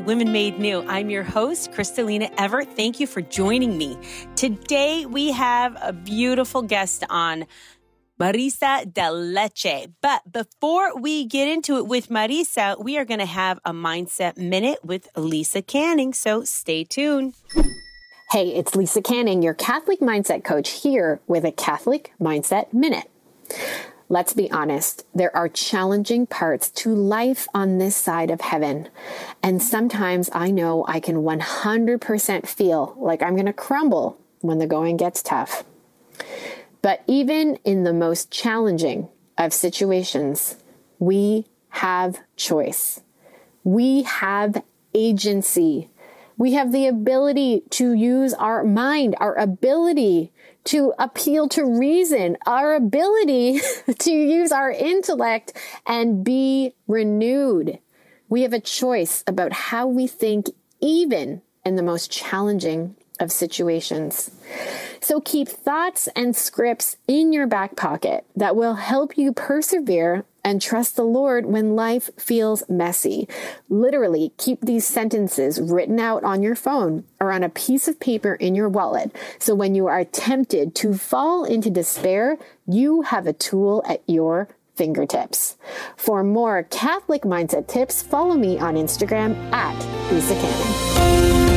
Women Made New. I'm your host, Kristalina Everett. Thank you for joining me. Today, we have a beautiful guest on, Marisa de Leche. But before we get into it with Marisa, we are going to have a Mindset Minute with Lisa Canning. So stay tuned. Hey, it's Lisa Canning, your Catholic Mindset Coach, here with a Catholic Mindset Minute. Let's be honest, there are challenging parts to life on this side of heaven. And sometimes I know I can 100% feel like I'm going to crumble when the going gets tough. But even in the most challenging of situations, we have choice. We have agency. We have the ability to use our mind, our ability to appeal to reason, our ability to use our intellect and be renewed. We have a choice about how we think, even in the most challenging of situations. So keep thoughts and scripts in your back pocket that will help you persevere and trust the Lord when life feels messy. Literally, keep these sentences written out on your phone or on a piece of paper in your wallet. So when you are tempted to fall into despair, you have a tool at your fingertips. For more Catholic mindset tips, follow me on Instagram at Lisa Canning.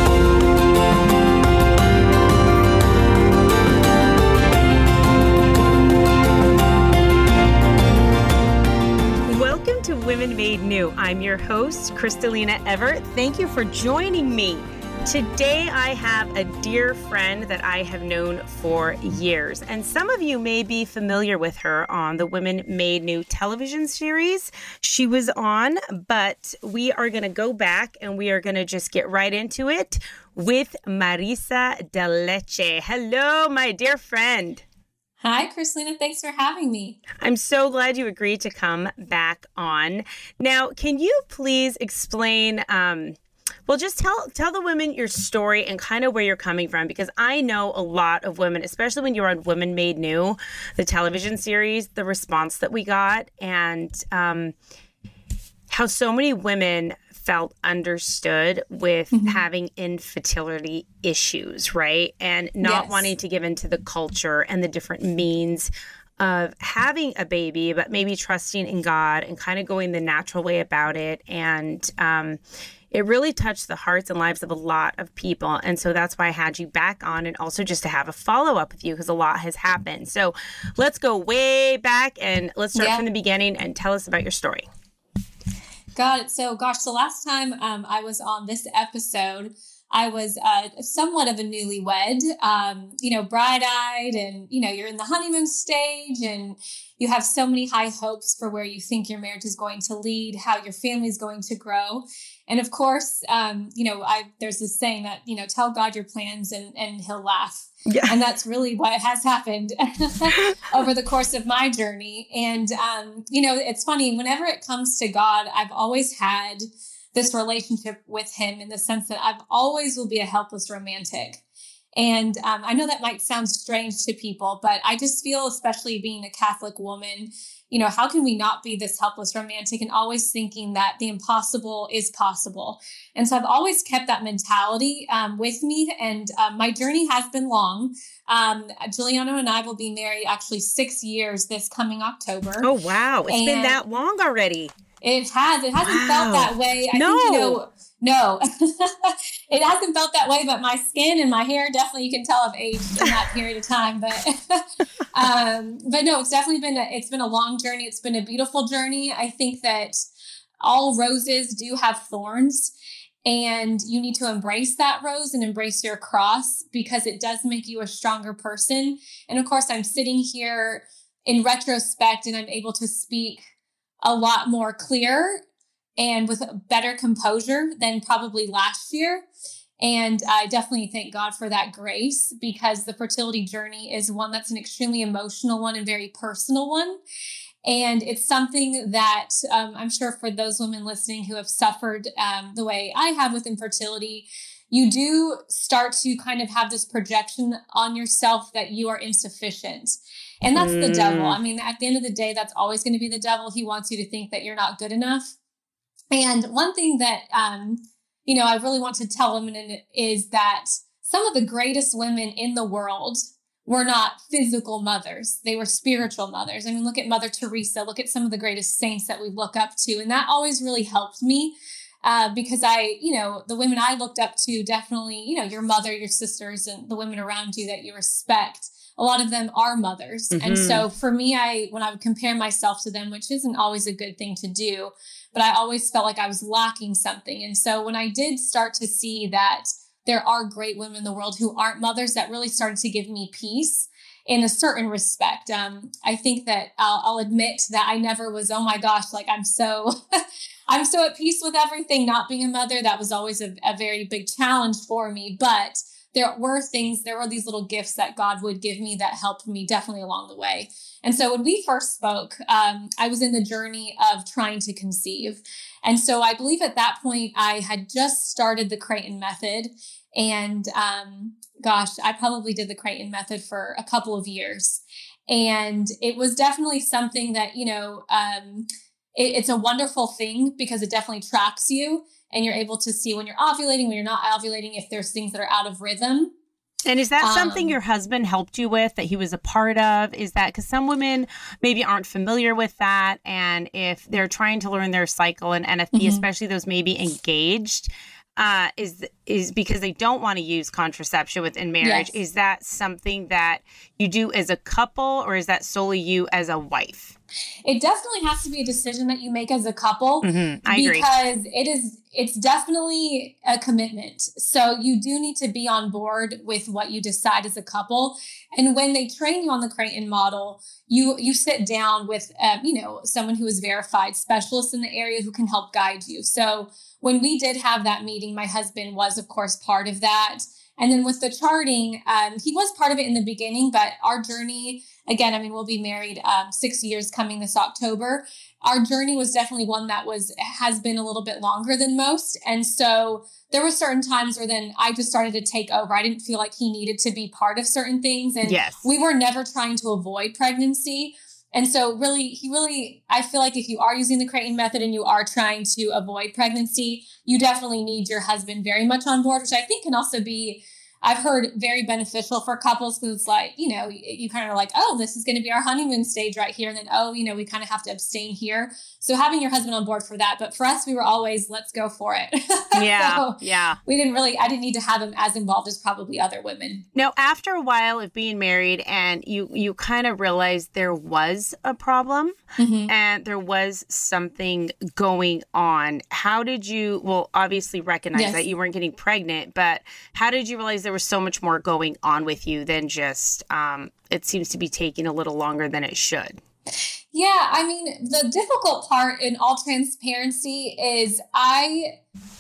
Women Made New. I'm your host, Kristalina Everett. Thank you for joining me. Today, I have a dear friend that I have known for years, and some of you may be familiar with her on the Women Made New television series she was on, but we are going to go back and we are going to just get right into it with Marisa de Leche. Hello, my dear friend. Hi, Kristalina. Thanks for having me. I'm so glad you agreed to come back on. Now, can you please explain, just tell the women your story and kind of where you're coming from, because I know a lot of women, especially when you were on Women Made New, the television series, the response that we got, and how so many women felt understood with having infertility issues, right? And not wanting to give into the culture and the different means of having a baby, but maybe trusting in God and kind of going the natural way about it. And it really touched the hearts and lives of a lot of people. And so that's why I had you back on, and also just to have a follow-up with you, because a lot has happened. So let's go way back and let's start from the beginning and tell us about your story. Got it. So, the last time I was on this episode, I was somewhat of a newlywed, bright-eyed, and, you're in the honeymoon stage and you have so many high hopes for where you think your marriage is going to lead, how your family is going to grow. And of course, there's this saying that, tell God your plans and he'll laugh. Yeah. And that's really what has happened over the course of my journey. And, it's funny, whenever it comes to God, I've always had this relationship with him in the sense that I've always will be a helpless romantic. And I know that might sound strange to people, but I just feel, especially being a Catholic woman, how can we not be this helpless romantic and always thinking that the impossible is possible? And so I've always kept that mentality with me. And my journey has been long. Giuliano and I will be married actually 6 years this coming October. Oh, wow. It's been that long already. It has. It hasn't felt that way. I think, no, it hasn't felt that way, but my skin and my hair, definitely you can tell I've aged in that period of time. But no, it's definitely been a long journey. It's been a beautiful journey. I think that all roses do have thorns, and you need to embrace that rose and embrace your cross, because it does make you a stronger person. And of course, I'm sitting here in retrospect and I'm able to speak a lot more clear and with better composure than probably last year. And I definitely thank God for that grace, because the fertility journey is one that's an extremely emotional one and very personal one. And it's something that I'm sure for those women listening who have suffered the way I have with infertility, you do start to kind of have this projection on yourself that you are insufficient. And that's the devil. I mean, at the end of the day, that's always going to be the devil. He wants you to think that you're not good enough. And one thing that I really want to tell women is that some of the greatest women in the world were not physical mothers. They were spiritual mothers. I mean, look at Mother Teresa, look at some of the greatest saints that we look up to. And that always really helped me because the women I looked up to, definitely, your mother, your sisters, and the women around you that you respect, a lot of them are mothers. Mm-hmm. And so for me, when I would compare myself to them, which isn't always a good thing to do, but I always felt like I was lacking something. And so when I did start to see that there are great women in the world who aren't mothers, that really started to give me peace in a certain respect. I think that I'll admit that I never was, oh my gosh, like I'm so at peace with everything, not being a mother. That was always a very big challenge for me. But there were these little gifts that God would give me that helped me definitely along the way. And so when we first spoke, I was in the journey of trying to conceive. And so I believe at that point, I had just started the Creighton Method. And I probably did the Creighton Method for a couple of years. And it was definitely something that, it's a wonderful thing because it definitely tracks you. And you're able to see when you're ovulating, when you're not ovulating, if there's things that are out of rhythm. And is that something your husband helped you with, that he was a part of? Is that because some women maybe aren't familiar with that? And if they're trying to learn their cycle and NFP, mm-hmm. especially those maybe engaged, is because they don't want to use contraception within marriage. Yes. Is that something that you do as a couple, or is that solely you as a wife? It definitely has to be a decision that you make as a couple. Mm-hmm. I agree. Because it's definitely a commitment. So you do need to be on board with what you decide as a couple. And when they train you on the Creighton model, you sit down with, someone who is verified specialist in the area who can help guide you. So when we did have that meeting, my husband was, of course, part of that. And then with the charting, he was part of it in the beginning, but our journey, again, we'll be married 6 years coming this October. Our journey was definitely one that has been a little bit longer than most. And so there were certain times where then I just started to take over. I didn't feel like he needed to be part of certain things. And yes. We were never trying to avoid pregnancy. And so I feel like if you are using the Creighton Method and you are trying to avoid pregnancy, you definitely need your husband very much on board, which I think can also be, I've heard, very beneficial for couples, because it's like, you kind of are like, oh, this is going to be our honeymoon stage right here. And then, we kind of have to abstain here. So having your husband on board for that. But for us, we were always, let's go for it. Yeah. Yeah. I didn't need to have him as involved as probably other women. Now, after a while of being married and you kind of realized there was a problem, mm-hmm. and there was something going on, how did you, obviously recognize yes. that you weren't getting pregnant, but how did you realize there was so much more going on with you than just, it seems to be taking a little longer than it should? Yeah, the difficult part, in all transparency, is I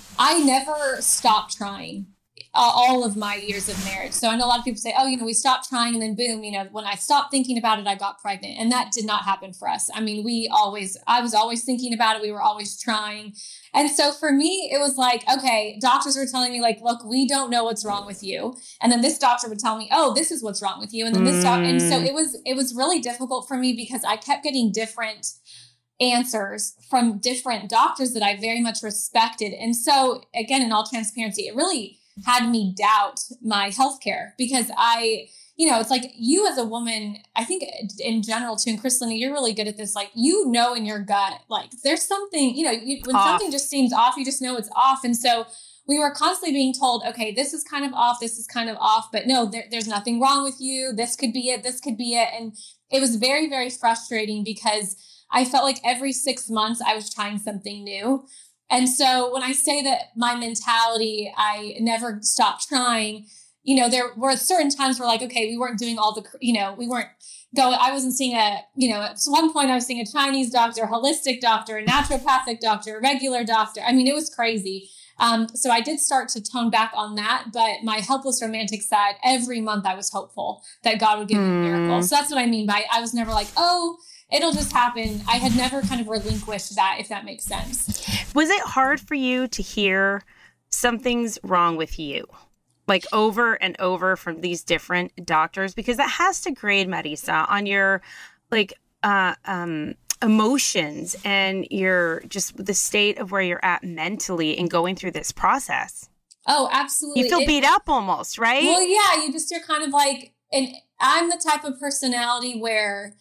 never stopped trying all of my years of marriage. So I know a lot of people say, we stopped trying and then boom, when I stopped thinking about it, I got pregnant. And that did not happen for us. I was always thinking about it. We were always trying. And so for me, it was like, okay, doctors were telling me like, look, we don't know what's wrong with you. And then this doctor would tell me, oh, this is what's wrong with you. And then this doctor. And so it was really difficult for me because I kept getting different answers from different doctors that I very much respected. And so again, in all transparency, it really had me doubt my healthcare, because it's like, you as a woman, I think in general too, and Kristalina, you're really good at this. Like, in your gut, like there's something, when something just seems off, you just know it's off. And so we were constantly being told, okay, this is kind of off. This is kind of off, but no, there's nothing wrong with you. This could be it. This could be it. And it was very, very frustrating because I felt like every 6 months I was trying something new. And so when I say that my mentality, I never stopped trying, there were certain times where like, okay, we weren't doing all the, we weren't going, I wasn't seeing at one point I was seeing a Chinese doctor, a holistic doctor, a naturopathic doctor, a regular doctor. It was crazy. So I did start to tone back on that, but my helpless romantic side, every month I was hopeful that God would give me a miracle. So that's what I mean by, I was never like, oh, it'll just happen. I had never kind of relinquished that, if that makes sense. Was it hard for you to hear something's wrong with you, like over and over from these different doctors? Because that has to grade, Marisa, on your emotions and your just the state of where you're at mentally and going through this process. Oh, absolutely. You feel beat up almost, right? Well, yeah, you're kind of like, and I'm the type of personality where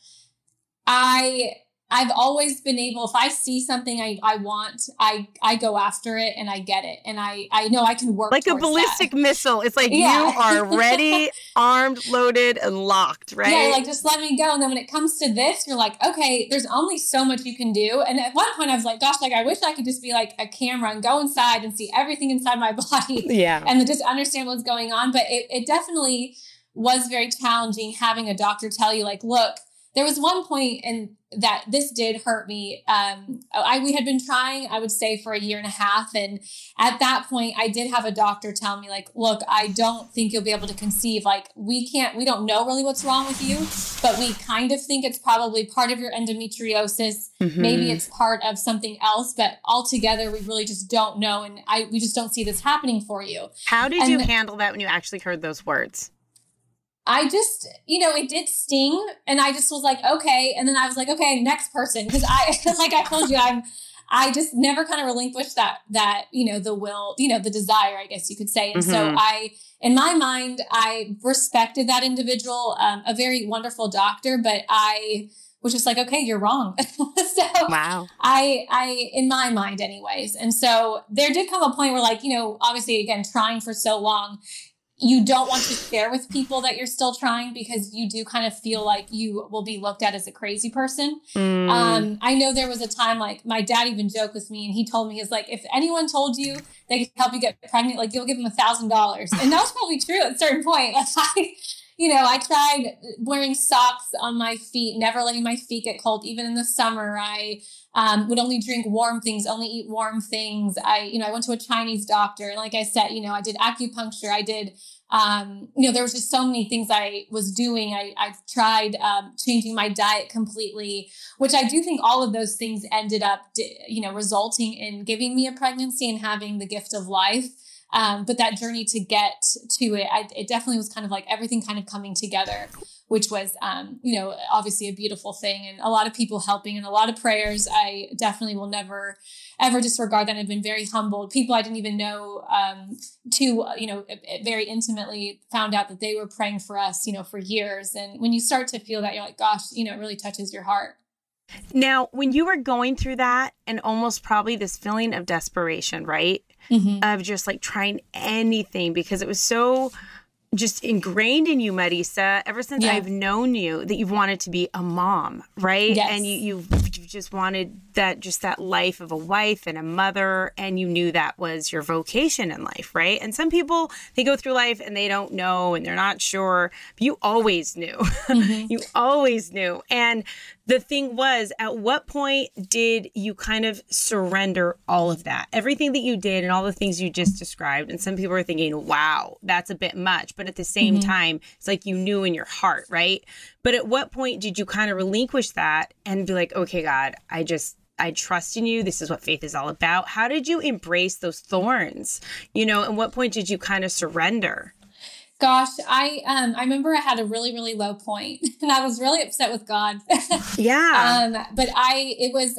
I've always been able, if I see something I want, I go after it and I get it. And I know I can work like a ballistic missile. It's like you are ready, armed, loaded, and locked, right? Yeah, like just let me go. And then when it comes to this, you're like, okay, there's only so much you can do. And at one point I was like, gosh, like I wish I could just be like a camera and go inside and see everything inside my body. Yeah. And just understand what's going on. But it definitely was very challenging having a doctor tell you like, look, there was one point and that this did hurt me. We had been trying, I would say, for 1.5 years. And at that point, I did have a doctor tell me like, look, I don't think you'll be able to conceive. Like we don't know really what's wrong with you, but we kind of think it's probably part of your endometriosis. Mm-hmm. Maybe it's part of something else, but altogether, we really just don't know. And we just don't see this happening for you. How did you handle that when you actually heard those words? I just, it did sting and I just was like, okay. And then I was like, okay, next person. Cause like I told you, I just never kind of relinquished that, the will, the desire, I guess you could say. And so in my mind, I respected that individual, a very wonderful doctor, but I was just like, okay, you're wrong. So wow. I, in my mind anyways. And so there did come a point where like, obviously again, trying for so long, you don't want to share with people that you're still trying because you do kind of feel like you will be looked at as a crazy person. I know there was a time like my dad even joked with me and he told me, he's like, if anyone told you they could help you get pregnant, like you'll give them $1,000. And that was probably true at a certain point. Like I tried wearing socks on my feet, never letting my feet get cold. Even in the summer, I would only drink warm things, only eat warm things. I went to a Chinese doctor. And like I said, I did acupuncture. I did, there was just so many things I was doing. I tried changing my diet completely, which I do think all of those things ended up, resulting in giving me a pregnancy and having the gift of life. But that journey to get to it, it definitely was kind of like everything kind of coming together, which was, obviously a beautiful thing and a lot of people helping and a lot of prayers. I definitely will never, ever disregard that. I've been very humbled. People I didn't even know, very intimately found out that they were praying for us, for years. And when you start to feel that, you're like, gosh, it really touches your heart. Now, when you were going through that and almost probably this feeling of desperation, right? Mm-hmm. Of just like trying anything because it was so just ingrained in you, Marisa, ever since I've known you, that you've wanted to be a mom, right? Yes. And you've just wanted that life of a wife and a mother, and you knew that was your vocation in life, right? And some people, they go through life and they don't know and they're not sure, but you always knew. Mm-hmm. You always knew. And the thing was, at what point did you kind of surrender all of that? Everything that you did and all the things you just described. And some people are thinking, wow, that's a bit much. But at the same time, it's like you knew in your heart, right? But at what point did you kind of relinquish that and be like, okay, God, I trust in you. This is what faith is all about. How did you embrace those thorns? And what point did you kind of surrender? Gosh, I remember I had a really, really low point and I was really upset with God. Yeah. But it was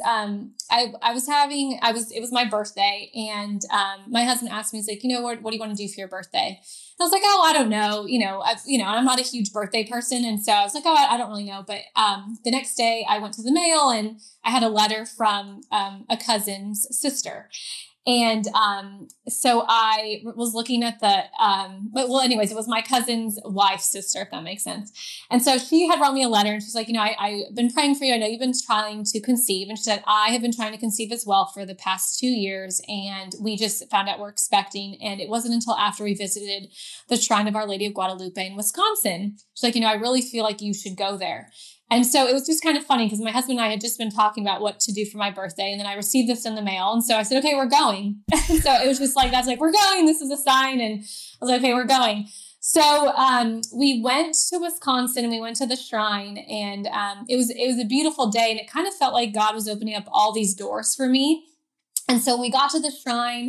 my birthday and my husband asked me, he's like, what do you want to do for your birthday? I was like, oh, I don't know. I'm not a huge birthday person. And so I was like, oh, I don't really know. But the next day I went to the mail and I had a letter from a cousin's sister. And so I was looking at anyways, it was my cousin's wife's sister, if that makes sense. And so she had wrote me a letter and she's like, I've been praying for you. I know you've been trying to conceive. And she said, I have been trying to conceive as well for the past 2 years. And we just found out we're expecting. And it wasn't until after we visited the Shrine of Our Lady of Guadalupe in Wisconsin. She's like, I really feel like you should go there. And so it was just kind of funny because my husband and I had just been talking about what to do for my birthday. And then I received this in the mail. And so I said, okay, we're going. So it was just like, I was like, we're going. This is a sign. And I was like, okay, we're going. So we went to Wisconsin and we went to the shrine and it was a beautiful day. And it kind of felt like God was opening up all these doors for me. And so we got to the shrine.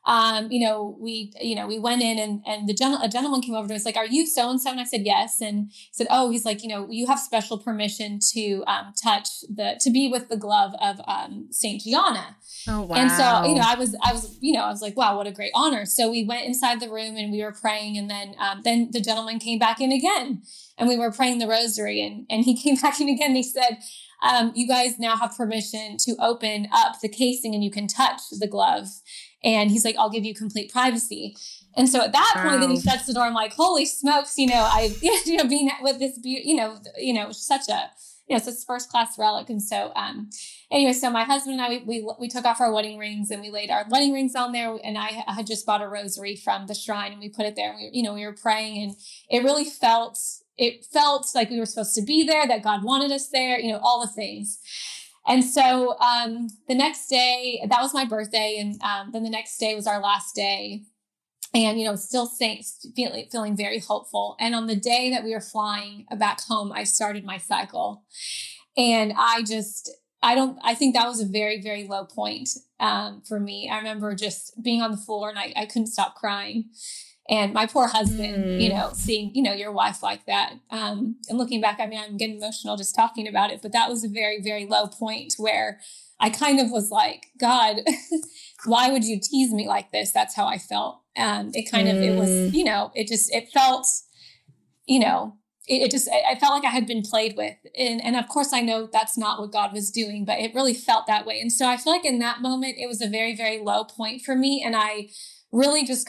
we went in and a gentleman came over to us like, "Are you so-and-so?" And I said, "Yes." And he said, "Oh," he's like, "You have special permission to to be with the glove of Saint Gianna." Oh, wow. And so, I was like, wow, what a great honor. So we went inside the room and we were praying. And then the gentleman came back in again and we were praying the rosary and he came back in again. And he said, "You guys now have permission to open up the casing and you can touch the glove." And he's like, "I'll give you complete privacy." And so at that point, then he shuts the door. I'm like, holy smokes, being with this, such a, it's a first class relic. And so, anyway, so my husband and I, we took off our wedding rings and we laid our wedding rings on there. And I had just bought a rosary from the shrine and we put it there. And we were praying and it really felt like we were supposed to be there, that God wanted us there, all the things. And so, the next day, that was my birthday. And, then the next day was our last day. And, still feeling very hopeful. And on the day that we were flying back home, I started my cycle. And I think that was a very, very low point for me. I remember just being on the floor and I couldn't stop crying. And my poor husband, seeing, your wife like that. And looking back, I'm getting emotional just talking about it. But that was a very, very low point where I kind of was like, "God, why would you tease me like this?" That's how I felt. It felt like I had been played with. And of course I know that's not what God was doing, but it really felt that way. And so I feel like in that moment, it was a very, very low point for me. And I really just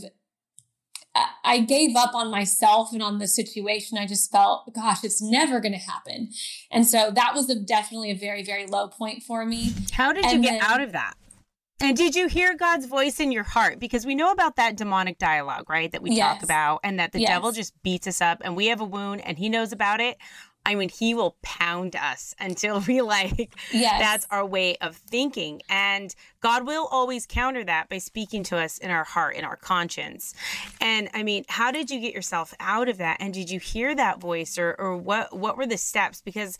I gave up on myself and on the situation. I just felt, gosh, it's never going to happen. And so that was definitely a very, very low point for me. How did you get out of that? And did you hear God's voice in your heart? Because we know about that demonic dialogue, right? That we talk about, and that the devil just beats us up and we have a wound and he knows about it. He will pound us until we that's our way of thinking. And God will always counter that by speaking to us in our heart, in our conscience. And how did you get yourself out of that? And did you hear that voice or what were the steps? Because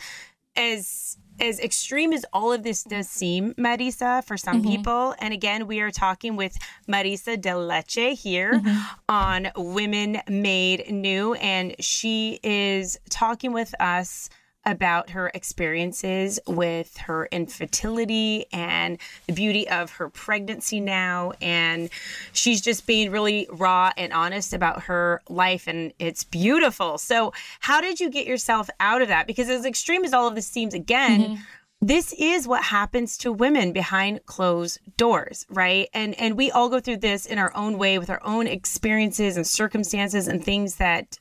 as extreme as all of this does seem, Marisa, for some people, and again, we are talking with Marisa de Leche here on Women Made New, and she is talking with us about her experiences with her infertility and the beauty of her pregnancy now. And she's just being really raw and honest about her life, and it's beautiful. So how did you get yourself out of that? Because as extreme as all of this seems, again, this is what happens to women behind closed doors, right? And we all go through this in our own way with our own experiences and circumstances and things that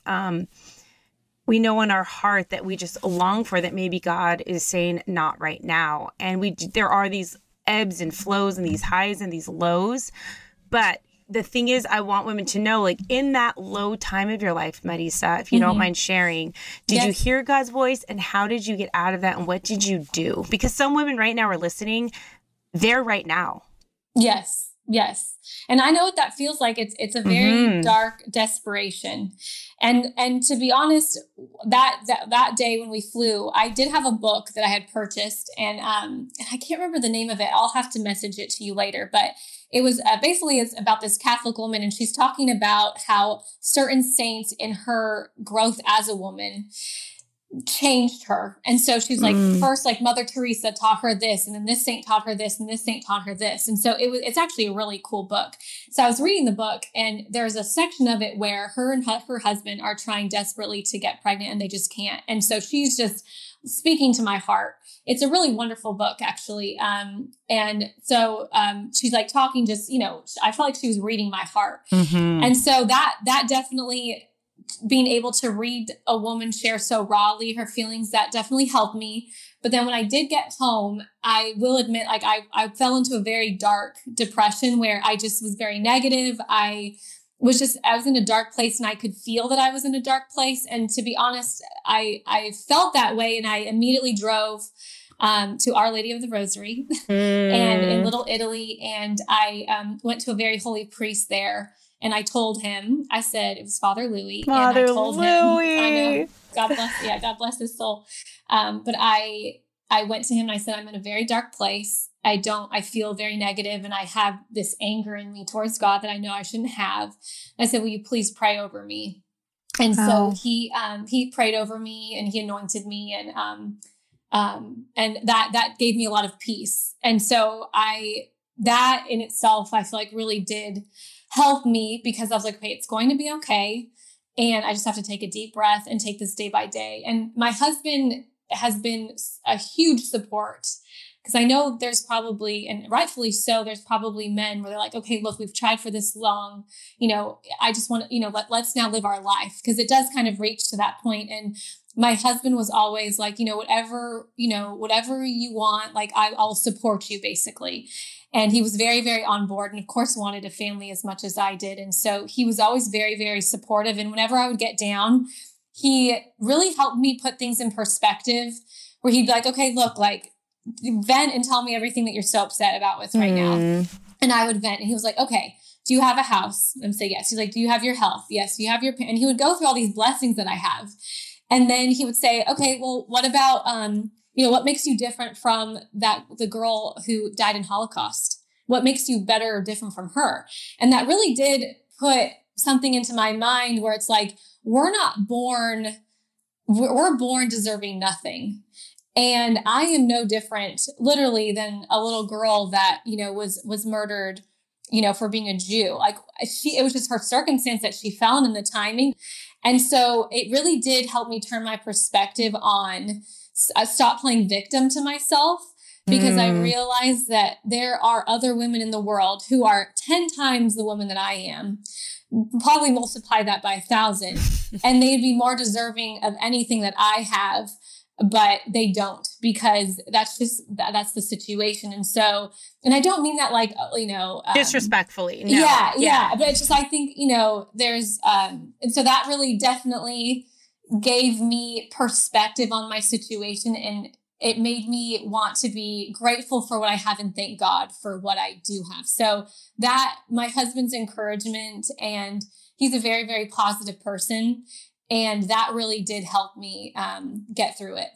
we know in our heart that we just long for, that maybe God is saying not right now. And there are these ebbs and flows and these highs and these lows. But the thing is, I want women to know, in that low time of your life, Marisa, if you don't mind sharing, did you hear God's voice and how did you get out of that and what did you do? Because some women right now are listening, they're right now. Yes. And I know what that feels like. It's a very dark desperation. And to be honest, that day when we flew, I did have a book that I had purchased and I can't remember the name of it. I'll have to message it to you later, but it was basically it's about this Catholic woman, and she's talking about how certain saints in her growth as a woman changed her. And so she's first, Mother Teresa taught her this, and then this saint taught her this, and this saint taught her this. And so it's actually a really cool book. So I was reading the book, and there's a section of it where her and her husband are trying desperately to get pregnant and they just can't. And so she's just speaking to my heart. It's a really wonderful book, actually. And so she's talking just, I felt like she was reading my heart. And so that definitely, being able to read a woman share so rawly her feelings, that definitely helped me. But then when I did get home, I will admit, I fell into a very dark depression where I just was very negative. I was in a dark place and I could feel that I was in a dark place. And to be honest, I felt that way. And I immediately drove to Our Lady of the Rosary and in Little Italy. And I went to a very holy priest there. And I told him, I said, it was Father Louis. And I told him, I know, God bless his soul. But I I went to him and I said, I'm in a very dark place. I feel very negative and I have this anger in me towards God that I know I shouldn't have. I said, will you please pray over me? And so he prayed over me and he anointed me and that gave me a lot of peace. And so that in itself, I feel like really did help me because I was like, okay, it's going to be okay. And I just have to take a deep breath and take this day by day. And my husband has been a huge support because I know there's probably, and rightfully so, there's probably men where they're like, okay, look, we've tried for this long, I just want to, let's now live our life. Cause it does kind of reach to that point. And my husband was always like, whatever you want, like I'll support you basically. And he was very, very on board and of course wanted a family as much as I did. And so he was always very, very supportive. And whenever I would get down, he really helped me put things in perspective where he'd be like, okay, look, like vent and tell me everything that you're so upset about with right now. And I would vent and he was like, okay, do you have a house? And say, yes. He's like, do you have your health? Yes. Do you have and he would go through all these blessings that I have. And then he would say, okay, well, what about, what makes you different from the girl who died in Holocaust? What makes you better or different from her? And that really did put something into my mind where it's like, we're born deserving nothing. And I am no different literally than a little girl that, was murdered, for being a Jew. Like it was just her circumstance that she fell in the timing. And so it really did help me turn my perspective on, stop playing victim to myself because I realized that there are other women in the world who are 10 times the woman that I am, probably multiply that by 1,000, and they'd be more deserving of anything that I have, but they don't because that's the situation. And so, and I don't mean that like, disrespectfully. No. Yeah. But it's just, I think, there's, and so that really definitely gave me perspective on my situation and it made me want to be grateful for what I have and thank God for what I do have. So that my husband's encouragement, and he's a very, very positive person. And that really did help me get through it.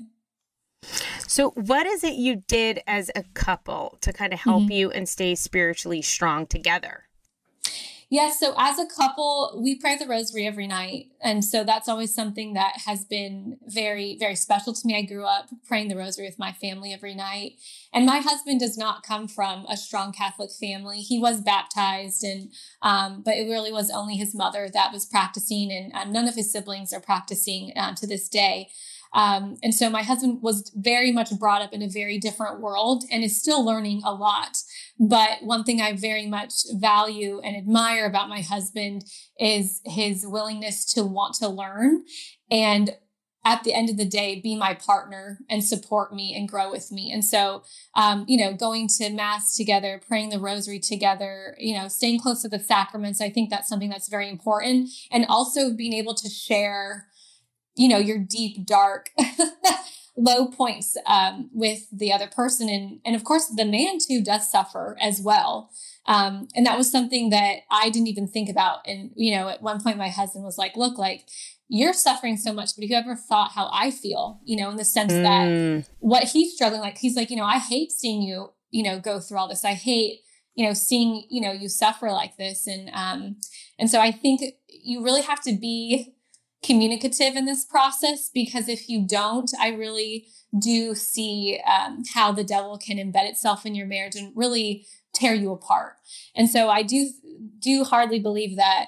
So what is it you did as a couple to kind of help you and stay spiritually strong together? Yes. So as a couple, we pray the rosary every night. And so that's always something that has been very, very special to me. I grew up praying the rosary with my family every night. And my husband does not come from a strong Catholic family. He was baptized, and but it really was only his mother that was practicing, and none of his siblings are practicing to this day. And so my husband was very much brought up in a very different world and is still learning a lot. But one thing I very much value and admire about my husband is his willingness to want to learn and at the end of the day, be my partner and support me and grow with me. And so, going to mass together, praying the rosary together, staying close to the sacraments, I think that's something that's very important. And also being able to share your deep, dark, low points with the other person. And of course, the man too does suffer as well. And that was something that I didn't even think about. And, at one point my husband was like, look, like you're suffering so much, but have you ever thought how I feel, in the sense that what he's struggling, like, he's like, I hate seeing you, go through all this. I hate, seeing, you suffer like this. And so I think you really have to be communicative in this process, because if you don't, I really do see how the devil can embed itself in your marriage and really tear you apart. And so I do strongly believe that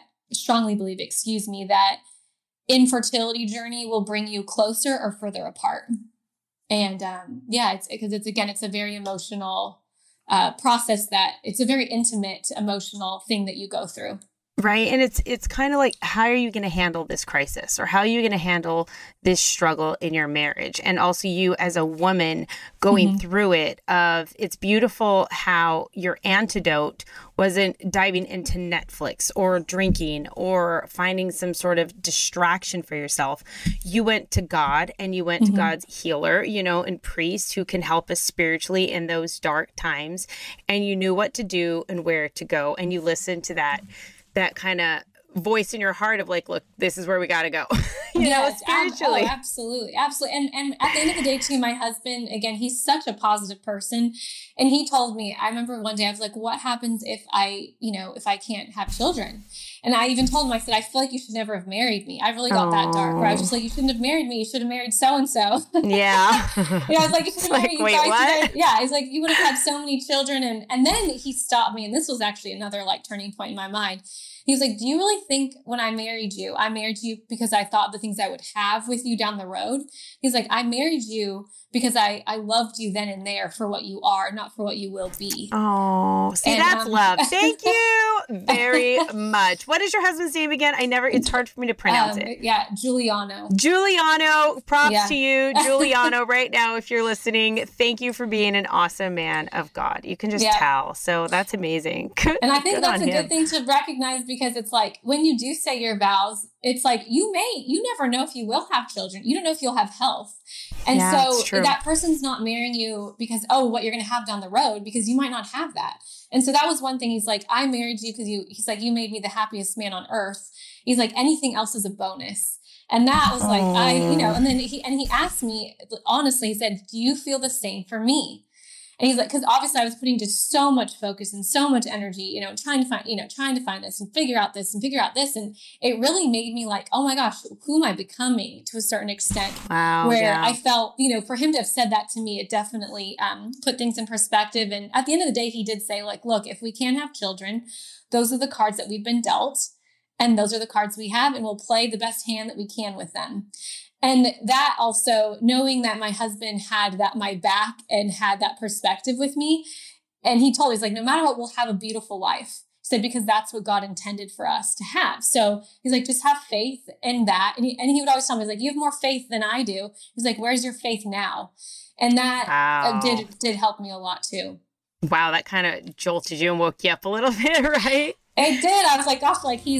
infertility journey will bring you closer or further apart. And it's because it's a very emotional process, that it's a very intimate emotional thing that you go through. Right. And it's kind of like, how are you going to handle this crisis, or how are you going to handle this struggle in your marriage? And also you as a woman going through it, it's beautiful how your antidote wasn't diving into Netflix or drinking or finding some sort of distraction for yourself. You went to God, and you went to God's healer, and priest who can help us spiritually in those dark times. And you knew what to do and where to go. And you listened to that kind of voice in your heart of like, look, this is where we got to go, you know, spiritually. Absolutely. Absolutely. And at the end of the day too, my husband, again, he's such a positive person. And he told me, I remember one day I was like, what happens if if I can't have children? And I even told him, I said, I feel like you should never have married me. I really got that dark where I was just like, you shouldn't have married me. You should have married so-and-so. Yeah. I was like, you should have married Wait, what? Yeah. He's like, you would have had so many children. And then he stopped me. And this was actually another like turning point in my mind. He was like, do you really think when I married you because I thought the things I would have with you down the road? He's like, I married you because I loved you then and there for what you are, not for what you will be. Oh, see, and, that's love. Thank you very much. What is your husband's name again? It's hard for me to pronounce it. Yeah, Giuliano. Props to you, Giuliano, right now, if you're listening. Thank you for being an awesome man of God. You can just tell. So that's amazing. And I think that's a good thing to recognize, because it's like when you do say your vows, it's like you never know if you will have children. You don't know if you'll have health. And so that person's not marrying you because, what you're going to have down the road, because you might not have that. And so that was one thing. He's like, I married you because he's like, you made me the happiest man on earth. He's like, anything else is a bonus. And that was like, and then he asked me, honestly, he said, do you feel the same for me? And he's like, because obviously I was putting just so much focus and so much energy, trying to find this and figure out this and figure out this. And it really made me like, oh my gosh, who am I becoming to a certain extent? Wow. Where I felt, for him to have said that to me, it definitely put things in perspective. And at the end of the day, he did say like, look, if we can't have children, those are the cards that we've been dealt. And those are the cards we have, and we'll play the best hand that we can with them. And that also, knowing that my husband had my back and had that perspective with me. And he told me, he's like, no matter what, we'll have a beautiful life. He said, because that's what God intended for us to have. So he's like, just have faith in that. And he would always tell me, he's like, you have more faith than I do. He's like, where's your faith now? And that did help me a lot too. Wow. That kind of jolted you and woke you up a little bit, right? It did. I was like, gosh, like he's,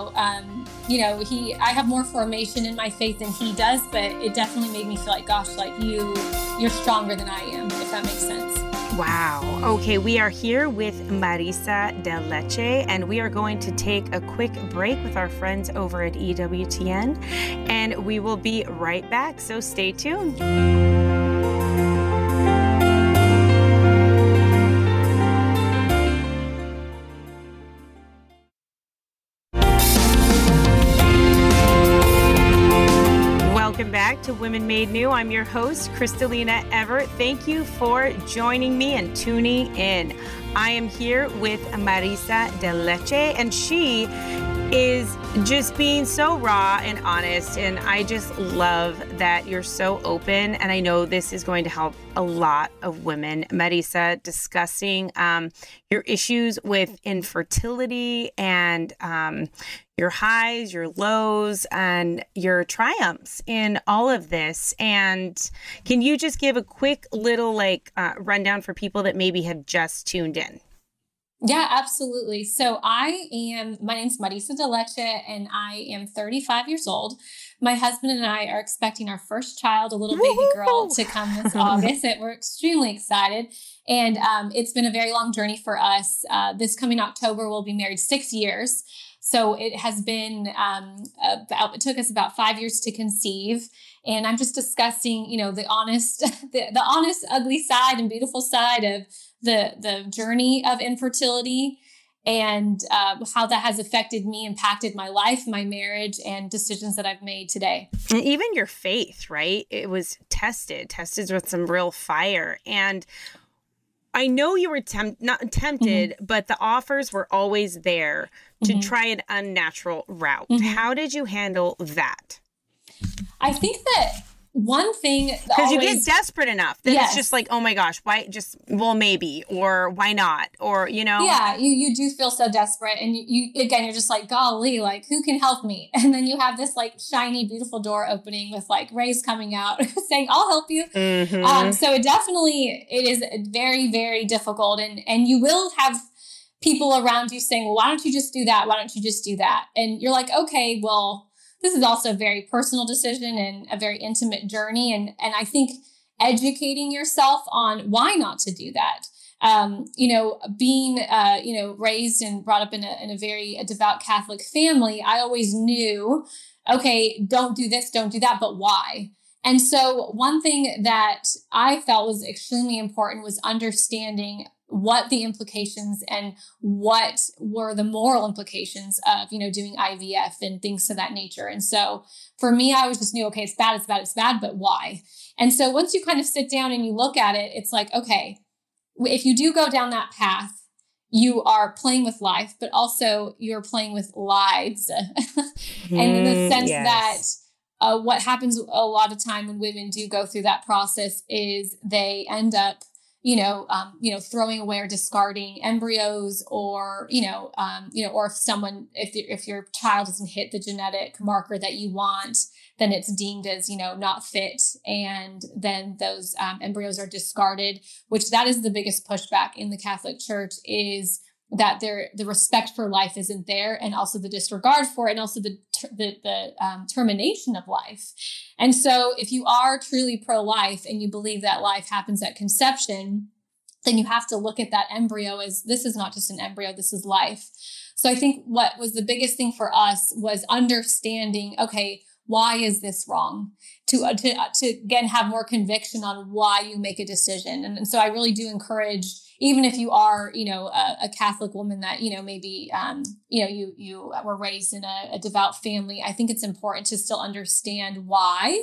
I have more formation in my faith than he does, but it definitely made me feel like, gosh, like you're stronger than I am, if that makes sense. Wow. Okay. We are here with Marisa de Leche, and we are going to take a quick break with our friends over at EWTN, and we will be right back. So stay tuned. Welcome back to Women Made New. I'm your host, Kristalina Everett. Thank you for joining me and tuning in. I am here with Marisa de Leche, and she is just being so raw and honest. And I just love that you're so open. And I know this is going to help a lot of women. Marisa, discussing your issues with infertility and your highs, your lows, and your triumphs in all of this. And can you just give a quick little rundown for people that maybe have just tuned in? Yeah, absolutely. So my name's Marisa de Leche, and I am 35 years old. My husband and I are expecting our first child, a little baby girl, to come this August. We're extremely excited. And it's been a very long journey for us. This coming October, we'll be married 6 years. So it has been, it took us about 5 years to conceive. And I'm just discussing, the honest, the honest, ugly side and beautiful side of the journey of infertility, and how that has affected me, impacted my life, my marriage, and decisions that I've made today. And even your faith, right? It was tested with some real fire. And I know you were not tempted, mm-hmm. but the offers were always there to mm-hmm. try an unnatural route. Mm-hmm. How did you handle that? I think that one thing, because you get desperate enough that it's just like, oh my gosh, why maybe, or why not, or yeah, you do feel so desperate, and you're just like, golly, like who can help me? And then you have this like shiny beautiful door opening with like rays coming out saying, I'll help you. Mm-hmm. So it is very, very difficult, and you will have people around you saying, well, why don't you just do that? Why don't you just do that? And you're like, okay, well, this is also a very personal decision and a very intimate journey. And I think educating yourself on why not to do that. Being, raised and brought up in a very devout Catholic family, I always knew, okay, don't do this, don't do that, but why? And so one thing that I felt was extremely important was understanding what the implications and what were the moral implications of, doing IVF and things of that nature. And so for me, I was just knew, okay, it's bad, but why? And so once you kind of sit down and you look at it, it's like, okay, if you do go down that path, you are playing with life, but also you're playing with lives. And in the sense that what happens a lot of time when women do go through that process is they end up throwing away or discarding embryos, or if your child doesn't hit the genetic marker that you want, then it's deemed as, not fit. And then those embryos are discarded, which that is the biggest pushback in the Catholic Church, is that the respect for life isn't there, and also the disregard for it, and also the termination of life. And so if you are truly pro-life and you believe that life happens at conception, then you have to look at that embryo as, this is not just an embryo, this is life. So I think what was the biggest thing for us was understanding, okay, why is this wrong? To again, have more conviction on why you make a decision. And so I really do encourage, even if you are, a Catholic woman that, maybe, you were raised in a devout family, I think it's important to still understand why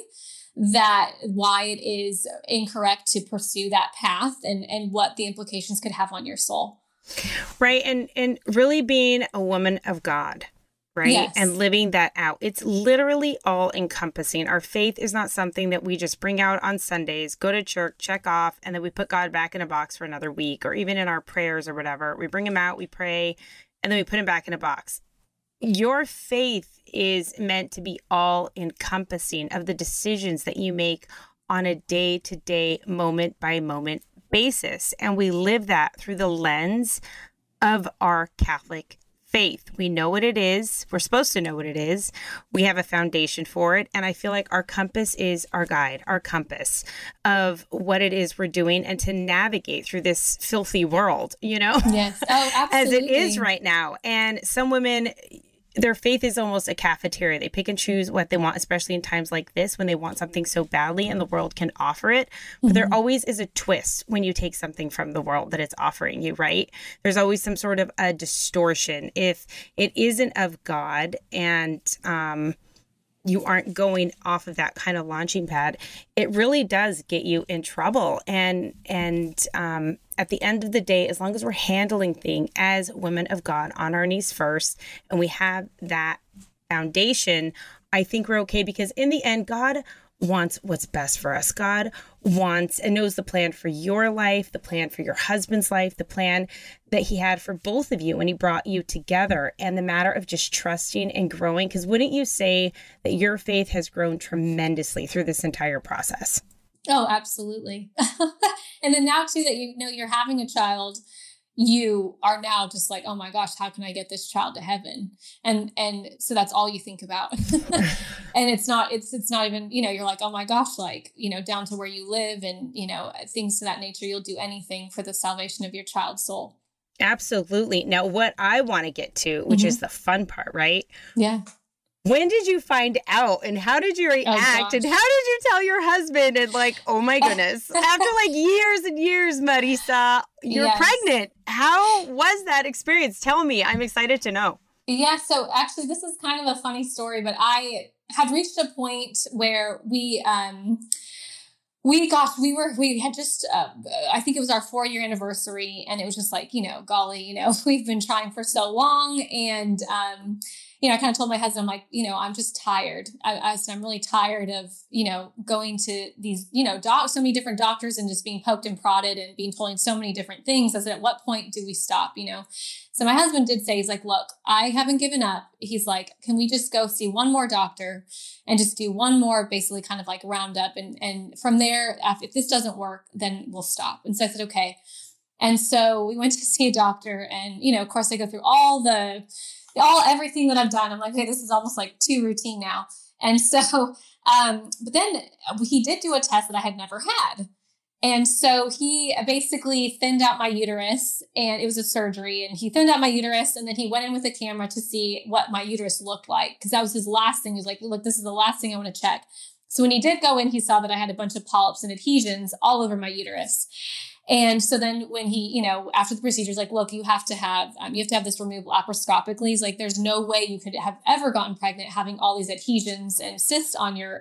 it is incorrect to pursue that path, and what the implications could have on your soul. Right. And really being a woman of God. Right. Yes. And living that out. It's literally all encompassing. Our faith is not something that we just bring out on Sundays, go to church, check off, and then we put God back in a box for another week, or even in our prayers or whatever. We bring him out, we pray, and then we put him back in a box. Your faith is meant to be all encompassing of the decisions that you make on a day-to-day, moment-by-moment basis. And we live that through the lens of our Catholic faith. We know what it is. We're supposed to know what it is. We have a foundation for it. And I feel like our compass is our guide, our compass of what it is we're doing, and to navigate through this filthy world, Yes. Oh, absolutely. As it is right now. And some women, their faith is almost a cafeteria. They pick and choose what they want, especially in times like this when they want something so badly and the world can offer it. But there always is a twist when you take something from the world that it's offering you, right? There's always some sort of a distortion. If it isn't of God, and you aren't going off of that kind of launching pad, it really does get you in trouble. And at the end of the day, as long as we're handling things as women of God on our knees first, and we have that foundation, I think we're okay, because in the end, God wants what's best for us. God wants and knows the plan for your life, the plan for your husband's life, the plan that he had for both of you when he brought you together, and the matter of just trusting and growing. Because wouldn't you say that your faith has grown tremendously through this entire process? Oh, absolutely. And then now too, that you're having a child, you are now just like, oh my gosh, how can I get this child to heaven? And so that's all you think about. And it's not even, you're like, oh my gosh, like, down to where you live and, things to that nature. You'll do anything for the salvation of your child's soul. Absolutely. Now, what I want to get to, which is the fun part, right? Yeah. When did you find out, and how did you react, and how did you tell your husband? And like, oh my goodness, after like years and years, Marisa, you're pregnant. How was that experience? Tell me. I'm excited to know. Yeah. So actually, this is kind of a funny story, but I had reached a point where we had just, I think it was our 4-year anniversary, and it was just like, golly, we've been trying for so long. And, I kind of told my husband, I'm like, I'm just tired. I said, I'm really tired of, going to these, so many different doctors and just being poked and prodded and being told so many different things. I said, at what point do we stop, So my husband did say, he's like, look, I haven't given up. He's like, can we just go see one more doctor and just do one more, basically kind of like roundup. And from there, if this doesn't work, then we'll stop. And so I said, okay. And so we went to see a doctor, and, of course I go through everything that I've done. I'm like, okay, this is almost like too routine now. And so, but then he did do a test that I had never had. And so he basically thinned out my uterus, and it was a surgery, and he thinned out my uterus, and then he went in with a camera to see what my uterus looked like. Cause that was his last thing. He was like, look, this is the last thing I want to check. So when he did go in, he saw that I had a bunch of polyps and adhesions all over my uterus. And so then when he, you know, after the procedure, he's like, look, you have to have this removed laparoscopically. He's like, there's no way you could have ever gotten pregnant having all these adhesions and cysts on your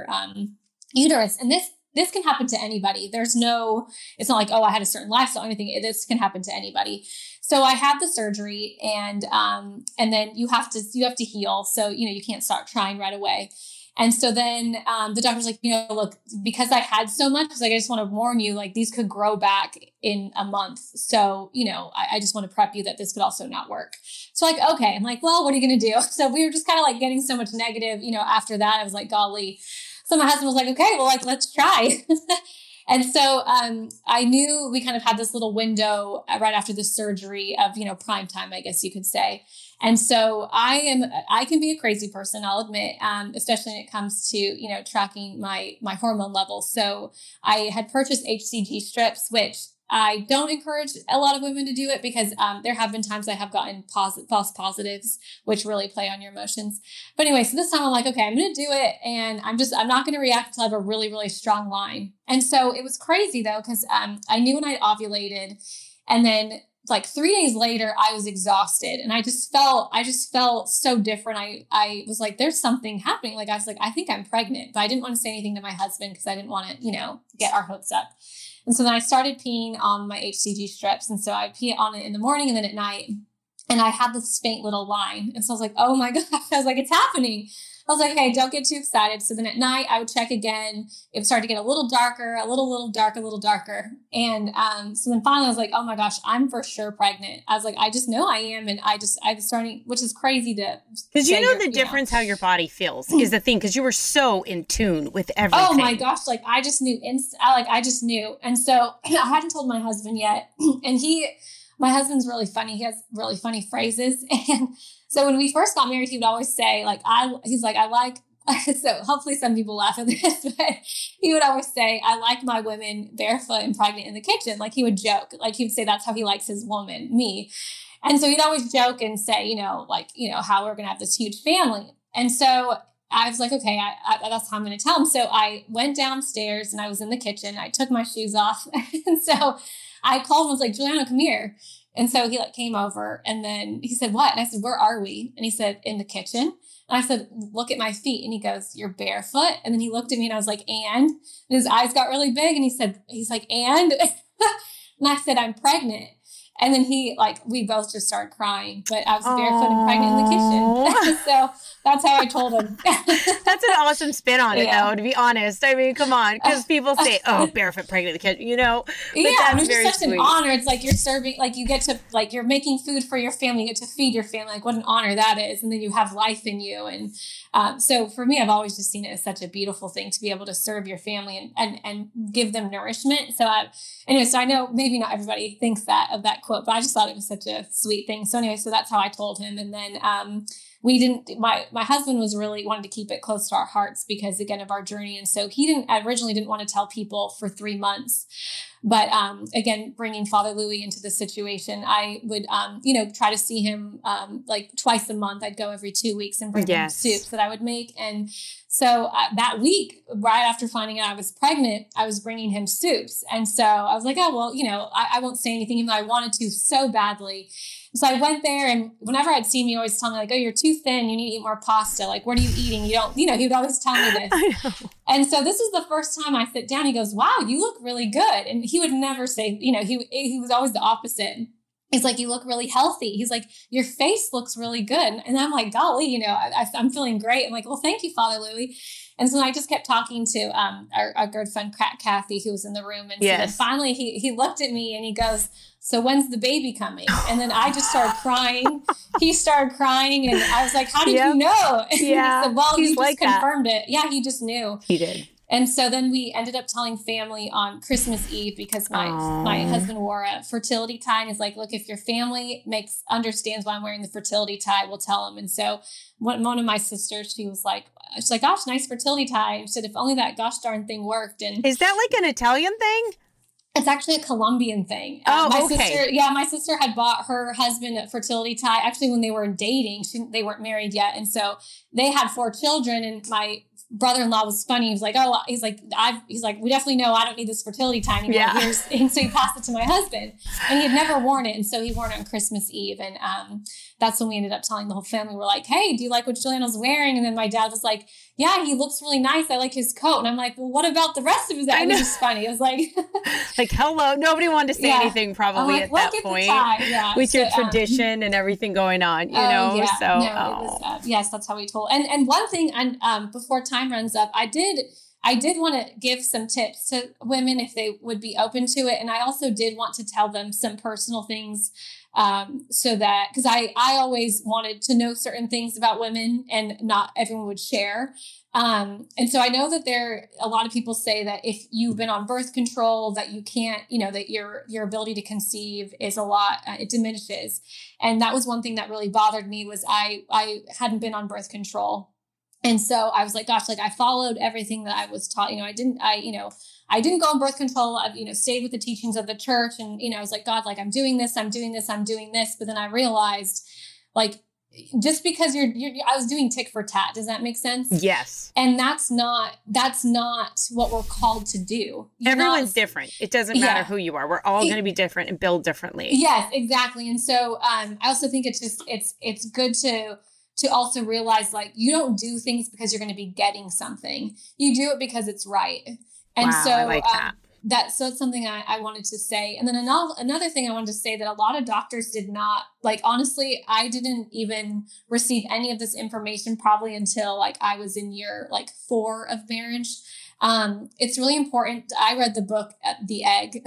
uterus. And this can happen to anybody. It's not like, oh, I had a certain lifestyle or anything. This can happen to anybody. So I had the surgery, and then you have to heal. So, you know, you can't start trying right away. And so then the doctor's like, you know, look, because I had so much, I just want to warn you, like, these could grow back in a month. So, you know, I just want to prep you that this could also not work. So like, okay. I'm like, well, what are you going to do? So we were just kind of like getting so much negative, you know, after that. I was like, golly. So my husband was like, okay, well, like, let's try. And so I knew we kind of had this little window right after the surgery of, you know, prime time, I guess you could say. And so I can be a crazy person, I'll admit, especially when it comes to, you know, tracking my hormone levels. So I had purchased HCG strips, which I don't encourage a lot of women to do it because there have been times I have gotten false positives, which really play on your emotions. But anyway, so this time I'm like, okay, I'm going to do it. And I'm not going to react until I have a really, really strong line. And so it was crazy though, because I knew when I ovulated, and then like 3 days later, I was exhausted, and I just felt so different. I was like, there's something happening. Like, I was like, I think I'm pregnant, but I didn't want to say anything to my husband because I didn't want to, you know, get our hopes up. And so then I started peeing on my HCG strips. And so I pee on it in the morning and then at night. And I had this faint little line. And so I was like, oh my God. I was like, it's happening. I was like, hey, don't get too excited. So then at night I would check again. It would start to get a little darker, a little darker. And so then finally I was like, oh my gosh, I'm for sure pregnant. I was like, I just know I am. And I was starting, which is crazy to. Because you know the difference how your body feels is the thing. Because you were so in tune with everything. Oh my gosh. Like I just knew I just knew. And so I hadn't told my husband yet. And my husband's really funny. He has really funny phrases. And so when we first got married, he would always say, like, so hopefully some people laugh at this, but he would always say, I like my women barefoot and pregnant in the kitchen. Like he would joke, like he would say, that's how he likes his woman, me. And so he'd always joke and say, how we're going to have this huge family. And so I was like, okay, that's how I'm going to tell him. So I went downstairs and I was in the kitchen. I took my shoes off. And so I called him, I was like, Juliana, come here. And so he came over, and then he said, what? And I said, where are we? And he said, in the kitchen. And I said, look at my feet. And he goes, you're barefoot. And then he looked at me and I was like, and his eyes got really big. And he's like, and I said, I'm pregnant. And then we both just started crying, but I was barefoot and pregnant in the kitchen. So that's how I told him. That's an awesome spin on it, though, to be honest. I mean, come on, because people say, oh, barefoot, pregnant in the kitchen, But it's just such an honor. It's like you're serving, like you get to, like you're making food for your family, you get to feed your family. Like what an honor that is. And then you have life in you. And so for me, I've always just seen it as such a beautiful thing to be able to serve your family and give them nourishment. So I know maybe not everybody thinks that of that quote, but I just thought it was such a sweet thing. So anyway, so that's how I told him. And then my husband was really wanted to keep it close to our hearts because again of our journey. And so he originally didn't want to tell people for 3 months. But again, bringing Father Louis into the situation, I would, try to see him like twice a month. I'd go every 2 weeks and bring him soups that I would make. And so that week, right after finding out I was pregnant, I was bringing him soups. And so I was like, oh, well, I won't say anything, even though I wanted to so badly. So I went there, and whenever I'd see him, he always tell me like, oh, you're too thin. You need to eat more pasta. Like, what are you eating? You don't, he would always tell me this. I know. And so this is the first time I sit down. He goes, wow, you look really good. And he would never say, he was always the opposite. He's like, you look really healthy. He's like, your face looks really good. And I'm like, golly, I'm feeling great. I'm like, well, thank you, Father Louis. And so I just kept talking to our good friend Kathy, who was in the room. And so then finally he looked at me and he goes, so when's the baby coming? And then I just started crying. He started crying. And I was like, how did you know? And he said, well, you just confirmed it. Yeah, he just knew. He did. And so then we ended up telling family on Christmas Eve because my husband wore a fertility tie, and he's like, look, if your family understands why I'm wearing the fertility tie, we'll tell them. And so one of my sisters, she's like, gosh, nice fertility tie. And she said, if only that gosh darn thing worked. And is that like an Italian thing? It's actually a Colombian thing. My sister had bought her husband a fertility tie. Actually, when they were dating, they weren't married yet. And so they had 4 children, and my brother-in-law was funny. He was like, we definitely know I don't need this fertility tie anymore. Yeah. And so he passed it to my husband, and he had never worn it. And so he wore it on Christmas Eve. And that's when we ended up telling the whole family, we're like, hey, do you like what Juliana's wearing? And then my dad was like, yeah, he looks really nice. I like his coat. And I'm like, well, what about the rest of his outfit? It was just funny. It was like, like, hello. Nobody wanted to say anything probably at that point with your tradition and everything going on, you know? Yeah. So, it was, yes, that's how we told. And one thing, before time runs up, I did want to give some tips to women if they would be open to it. And I also did want to tell them some personal things, so that, because I always wanted to know certain things about women and not everyone would share. And so I know that a lot of people say that if you've been on birth control, that you can't, that your ability to conceive is a lot, it diminishes. And that was one thing that really bothered me was I hadn't been on birth control. And so I was like, gosh, like I followed everything that I was taught. I didn't go on birth control. I've, stayed with the teachings of the church. And, I was like, God, like I'm doing this. But then I realized, like, just because I was doing tick for tat. Does that make sense? Yes. And that's not what we're called to do. Everyone's different. It doesn't matter who you are. We're all going to be different and build differently. Yes, exactly. And so, I also think it's good to also realize, like, you don't do things because you're going to be getting something. You do it because it's right. And wow, so I like that. So it's something I wanted to say. And then another thing I wanted to say that a lot of doctors did not, like, honestly, I didn't even receive any of this information probably until like I was in year like 4 of marriage. It's really important. I read the book The Egg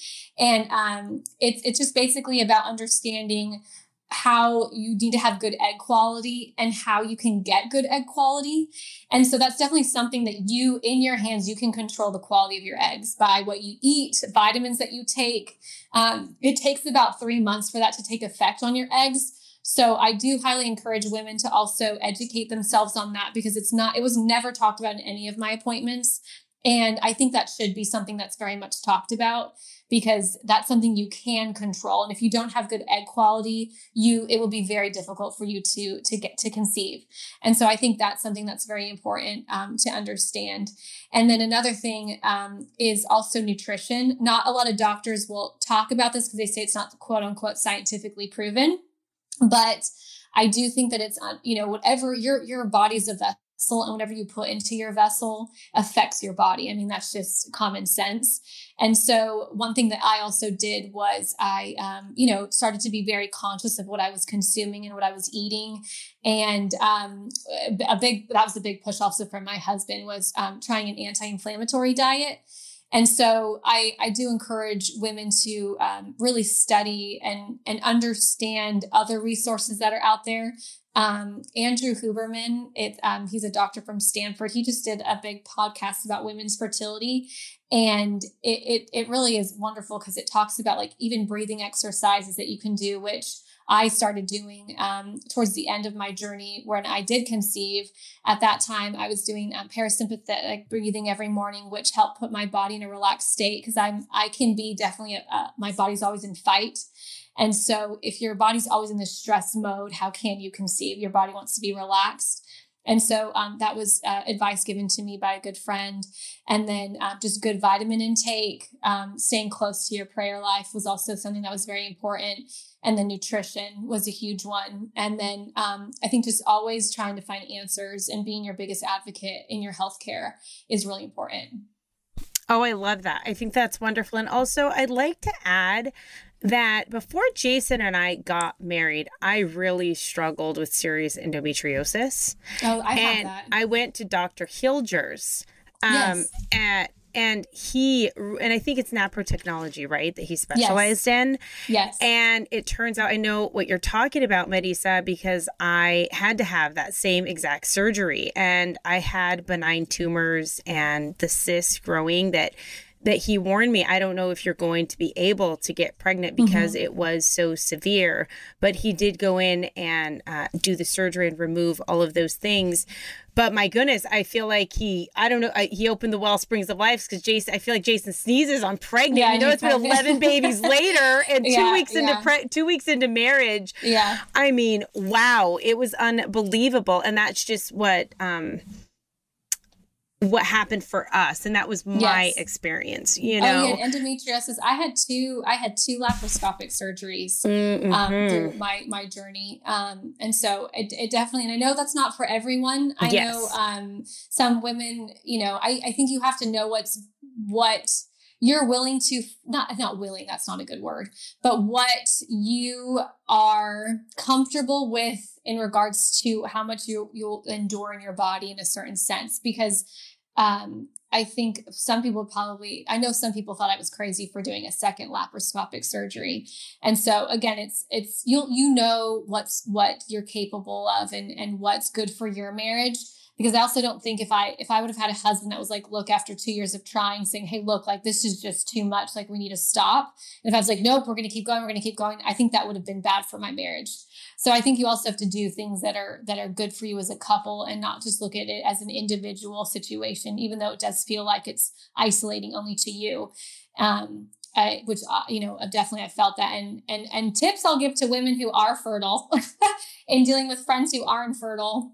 and it's just basically about understanding how you need to have good egg quality and how you can get good egg quality. And so that's definitely something that in your hands, you can control the quality of your eggs by what you eat, vitamins that you take. It takes about 3 months for that to take effect on your eggs. So I do highly encourage women to also educate themselves on that because it was never talked about in any of my appointments. And I think that should be something that's very much talked about because that's something you can control. And if you don't have good egg quality, it will be very difficult for you to get to conceive. And so I think that's something that's very important to understand. And then another thing is also nutrition. Not a lot of doctors will talk about this because they say it's not quote unquote scientifically proven, but I do think that it's, whatever your body's a vessel and whatever you put into your vessel affects your body. I mean, that's just common sense. And so one thing that I also did was I, started to be very conscious of what I was consuming and what I was eating. And that was a big push also from my husband was trying an anti-inflammatory diet. And so I do encourage women to really study and understand other resources that are out there. Andrew Huberman, he's a doctor from Stanford. He just did a big podcast about women's fertility. And it really is wonderful because it talks about like even breathing exercises that you can do, which I started doing towards the end of my journey when I did conceive. At that time, I was doing parasympathetic breathing every morning, which helped put my body in a relaxed state because I can be definitely, my body's always in fight. And so if your body's always in this stress mode, how can you conceive? Your body wants to be relaxed. And so that was advice given to me by a good friend. And then just good vitamin intake, staying close to your prayer life was also something that was very important. And then nutrition was a huge one. And then I think just always trying to find answers and being your biggest advocate in your healthcare is really important. Oh, I love that. I think that's wonderful. And also I'd like to add that before Jason and I got married, I really struggled with serious endometriosis. Oh, I have that. I went to Dr. Hilgers, yes. And I think it's naprotechnology, right, that he specialized in. Yes. And it turns out I know what you're talking about, Marisa, because I had to have that same exact surgery. And I had benign tumors and the cysts growing that that he warned me, I don't know if you're going to be able to get pregnant because it was so severe. But he did go in and do the surgery and remove all of those things. But my goodness, I feel like he opened the well springs of life, because I feel like Jason sneezes, I'm pregnant. Yeah, it's been 11 babies later and 2 weeks into 2 weeks into marriage. Yeah. I mean, wow, it was unbelievable. And that's just what happened for us. And that was my experience, you know. Oh, yeah, endometriosis. I had two laparoscopic surgeries through my journey. And so it definitely, and I know that's not for everyone. I know some women, you know, I think you have to know what you're willing to, not willing, that's not a good word, but what you are comfortable with in regards to how much you'll endure in your body in a certain sense. Because I think I know some people thought I was crazy for doing a second laparoscopic surgery. And so again, it's you know what you're capable of and what's good for your marriage. Because I also don't think if I would have had a husband that was like, look, after 2 years of trying, saying, hey, look, like, this is just too much. Like, we need to stop. And if I was like, nope, we're going to keep going. I think that would have been bad for my marriage. So I think you also have to do things that are good for you as a couple, and not just look at it as an individual situation, even though it does feel like it's isolating only to you. Which, you know, definitely I felt that. And tips I'll give to women who are fertile in dealing with friends who are infertile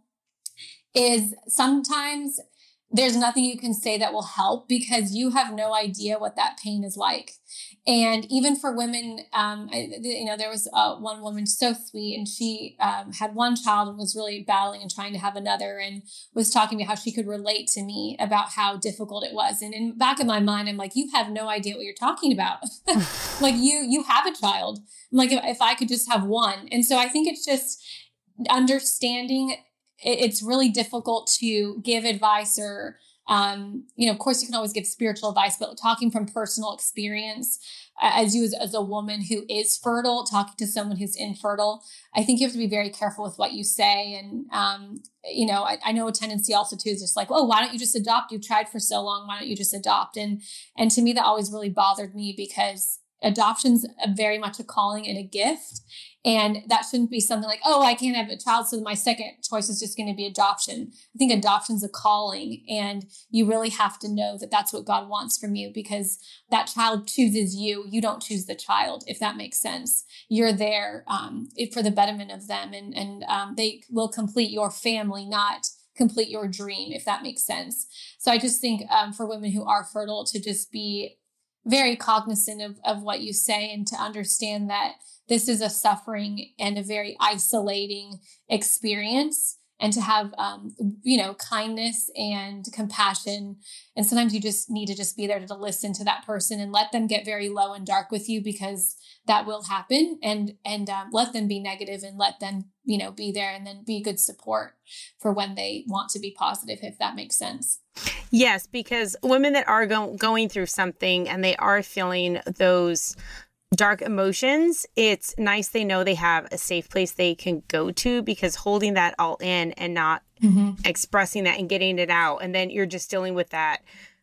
is sometimes there's nothing you can say that will help, because you have no idea what that pain is like. And even for women, you know, there was one woman, so sweet, and she had one child and was really battling and trying to have another, and was talking about how she could relate to me about how difficult it was. And in the back of my mind, I'm like, you have no idea what you're talking about. Like, you have a child. I'm like, if I could just have one. And so I think it's just understanding. It's really difficult to give advice or, you know, of course you can always give spiritual advice, but talking from personal experience as a woman who is fertile, talking to someone who's infertile, I think you have to be very careful with what you say. And, you know, I know a tendency also too is just like, oh, why don't you just adopt? You've tried for so long. Why don't you just adopt? And to me, that always really bothered me, because adoption's very much a calling and a gift. And that shouldn't be something like, oh, I can't have a child, so my second choice is just going to be adoption. I think adoption's a calling, and you really have to know that that's what God wants from you, because that child chooses you. You don't choose the child, if that makes sense. You're there for the betterment of them, and they will complete your family, not complete your dream, if that makes sense. So I just think for women who are fertile to just be very cognizant of what you say, and to understand that this is a suffering and a very isolating experience, and to have, you know, kindness and compassion. And sometimes you just need to just be there to listen to that person and let them get very low and dark with you, because that will happen, and let them be negative, and let them, you know, be there, and then be good support for when they want to be positive, if that makes sense. Yes, because women that are going through something and they are feeling those dark emotions, it's nice they know they have a safe place they can go to, because holding that all in and not expressing that and getting it out, and then you're just dealing with that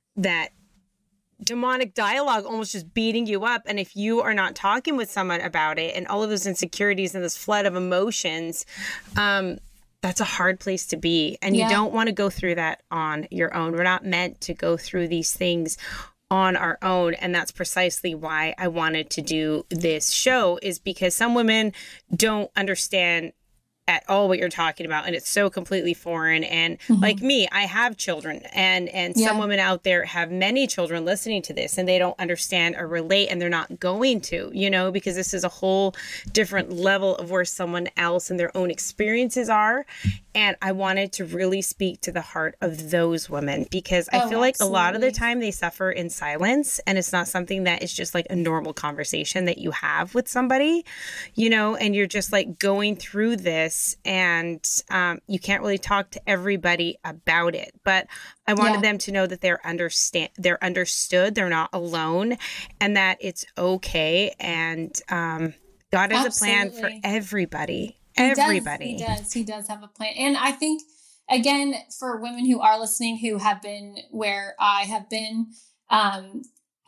demonic dialogue almost just beating you up. And if you are not talking with someone about it, and all of those insecurities and this flood of emotions, that's a hard place to be. And you don't want to go through that on your own. We're not meant to go through these things on our own. And that's precisely why I wanted to do this show, is because some women don't understand at all what you're talking about, and it's so completely foreign. And like me, I have children, and some women out there have many children listening to this, and they don't understand or relate, and they're not going to, you know, because this is a whole different level of where someone else and their own experiences are. And I wanted to really speak to the heart of those women, because I feel like a lot of the time they suffer in silence, and it's not something that is just like a normal conversation that you have with somebody, you know, and you're just like going through this, and you can't really talk to everybody about it. But I wanted them to know that they're understood, they're not alone, and that it's okay. And God has a plan for everybody. He does have a plan. And I think, again, for women who are listening, who have been where I have been,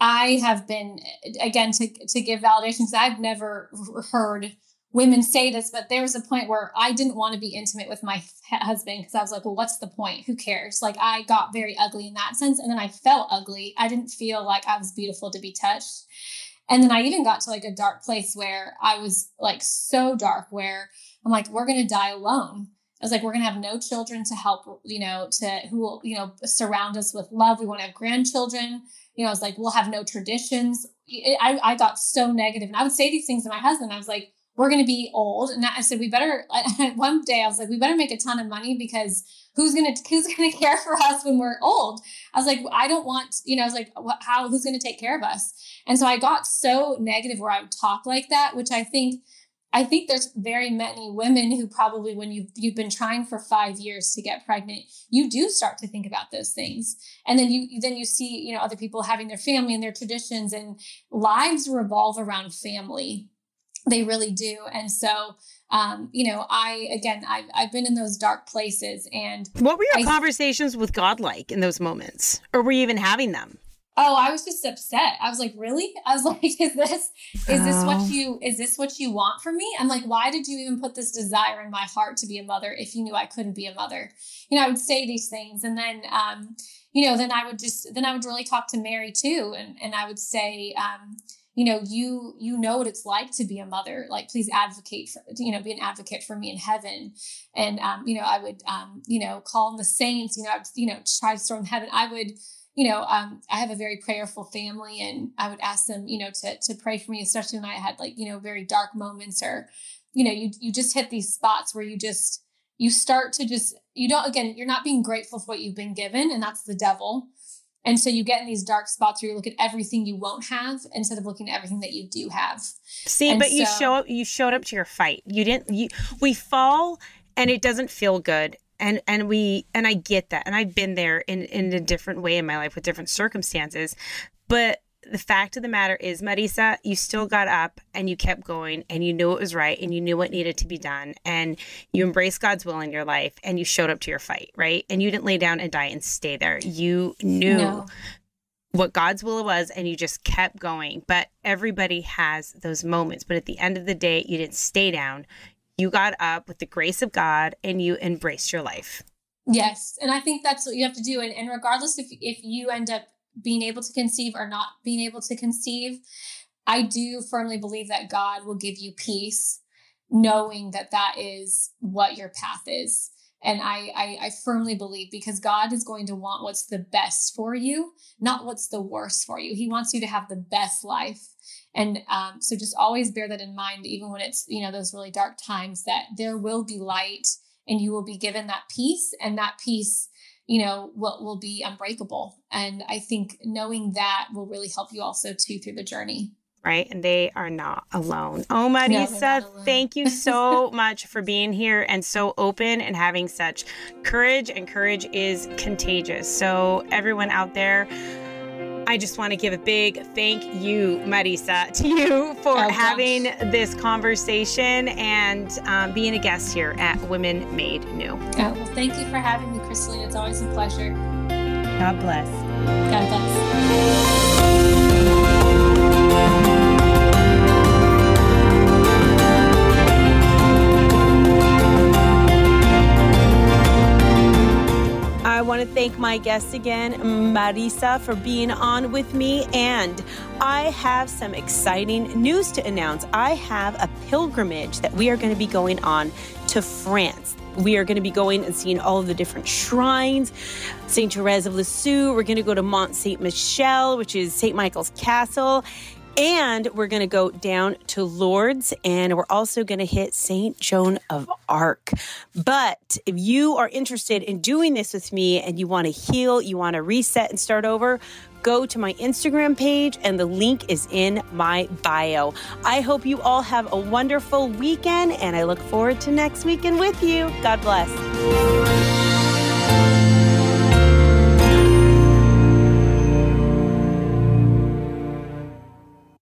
I have been, again, to give validation, because I've never heard women say this, but there was a point where I didn't want to be intimate with my husband because I was like, well, what's the point? Who cares? Like, I got very ugly in that sense. And then I felt ugly. I didn't feel like I was beautiful to be touched. And then I even got to like a dark place where I was like so dark where I'm like, we're going to die alone. I was like, we're going to have no children to help, who will, surround us with love. We want to have grandchildren. I was like, we'll have no traditions. I got so negative, and I would say these things to my husband. I was like, we're going to be old. And I said, one day I was like, we better make a ton of money, because who's going to care for us when we're old? I was like, I don't want, I was like, who's going to take care of us? And so I got so negative where I would talk like that, which I think there's very many women who probably, when you've been trying for 5 years to get pregnant, you do start to think about those things. And then you see, other people having their family and their traditions, and lives revolve around family. They really do. And so, I've been in those dark places. And what were your conversations with God like in those moments? Or were you even having them? Oh, I was just upset. I was like, really? I was like, is this what you want from me? I'm like, why did you even put this desire in my heart to be a mother if you knew I couldn't be a mother? I would say these things. And then, then I would really talk to Mary too. And I would say, you know what it's like to be a mother. Like, please advocate for, be an advocate for me in heaven. And, I would, call on the saints, try to storm heaven. I would, I have a very prayerful family, and I would ask them, to pray for me, especially when I had very dark moments, or, you just hit these spots where you start to you're not being grateful for what you've been given, and that's the devil. And so you get in these dark spots where you look at everything you won't have instead of looking at everything that you do have. See, but you showed up to your fight. We fall and it doesn't feel good. And I get that. And I've been there in a different way in my life with different circumstances. But the fact of the matter is, Marisa, you still got up and you kept going, and you knew it was right, and you knew what needed to be done, and you embraced God's will in your life, and you showed up to your fight, right? And you didn't lay down and die and stay there. You knew what God's will was, and you just kept going. But everybody has those moments. But at the end of the day, you didn't stay down. You got up with the grace of God, and you embraced your life. Yes. And I think that's what you have to do. And regardless if you end up being able to conceive or not being able to conceive, I do firmly believe that God will give you peace, knowing that that is what your path is. And I firmly believe, because God is going to want what's the best for you, not what's the worst for you. He wants you to have the best life. And so just always bear that in mind, even when it's, those really dark times, that there will be light, and you will be given that peace, and that peace, will be unbreakable. And I think knowing that will really help you also too through the journey. Right. And they are not alone. Oh, Marisa, thank you so much for being here and so open and having such courage. And courage is contagious. So everyone out there, I just want to give a big thank you, Marisa, to you for having this conversation and being a guest here at Women Made New. Well, thank you for having me, Christine. It's always a pleasure. God bless. God bless. I want to thank my guest again, Marisa, for being on with me. And I have some exciting news to announce. I have a pilgrimage that we are going to be going on to France. We are going to be going and seeing all of the different shrines. St. Therese of Lisieux. We're going to go to Mont Saint Michel, which is St. Michael's Castle. And we're going to go down to Lourdes, and we're also going to hit St. Joan of Arc. But if you are interested in doing this with me and you want to heal, you want to reset and start over, go to my Instagram page, and the link is in my bio. I hope you all have a wonderful weekend, and I look forward to next weekend with you. God bless.